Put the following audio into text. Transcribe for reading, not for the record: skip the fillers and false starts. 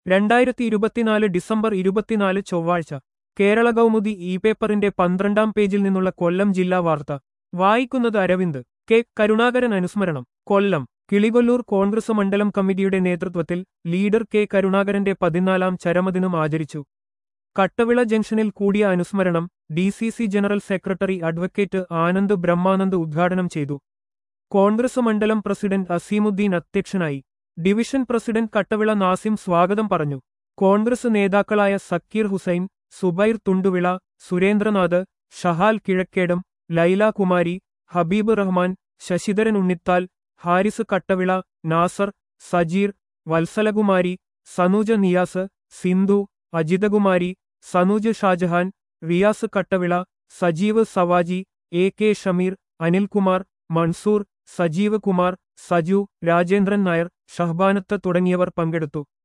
2024 December 24 ചൊവ്വാഴ്ച Kerala Kaumudi E പേപ്പറിന്റെ 12-ാം പേജിൽ നിന്നുള്ള കൊല്ലം ജില്ലാ വാർത്ത വായിക്കുന്നത് അരവിന്ദ്. കെ കരുണാകരൻ അനുസ്മരണം. കൊല്ലം കിളികൊല്ലൂർ കോൺഗ്രസ് മണ്ഡലം കമ്മിറ്റിയുടെ നേതൃത്വത്തിൽ ലീഡർ കെ കരുണാകരന്റെ 14-ാം ചരമദിനം ആചരിച്ചു. കട്ടവിള ജംഗ്ഷനിൽ കൂടിയ അനുസ്മരണം DCC general secretary advocate Anand Brahmanand ഉദ്ഘാടനം ചെയ്തു. കോൺഗ്രസ് മണ്ഡലം പ്രസിഡന്റ് അസീമുദ്ദീൻ അധ്യക്ഷനായി. ഡിവിഷൻ പ്രസിഡന്റ് കട്ടവിള നാസിം സ്വാഗതം പറഞ്ഞു. കോൺഗ്രസ് നേതാക്കളായ സക്കീർ ഹുസൈൻ, സുബൈർ തുണ്ടുവിള, സുരേന്ദ്രനാഥ്, ഷഹാൽ കിഴക്കേടം, ലൈല കുമാരി, ഹബീബ് റഹ്മാൻ, ശശിധരൻ ഉണ്ണിത്താൽ, ഹാരിസ് കട്ടവിള, നാസർ, സജീർ, വത്സലകുമാരി, സനൂജ നിയാസ്, സിന്ധു, അജിതകുമാരി, സനൂജ് ഷാജഹാൻ, റിയാസ് കട്ടവിള, സജീവ് സവാജി, AK ഷമീർ, അനിൽകുമാർ, മൻസൂർ, സജീവ് കുമാർ, സജു, രാജേന്ദ്രൻ നായർ, ഷഹ്ബാനത്ത് തുടങ്ങിയവർ പങ്കെടുത്തു.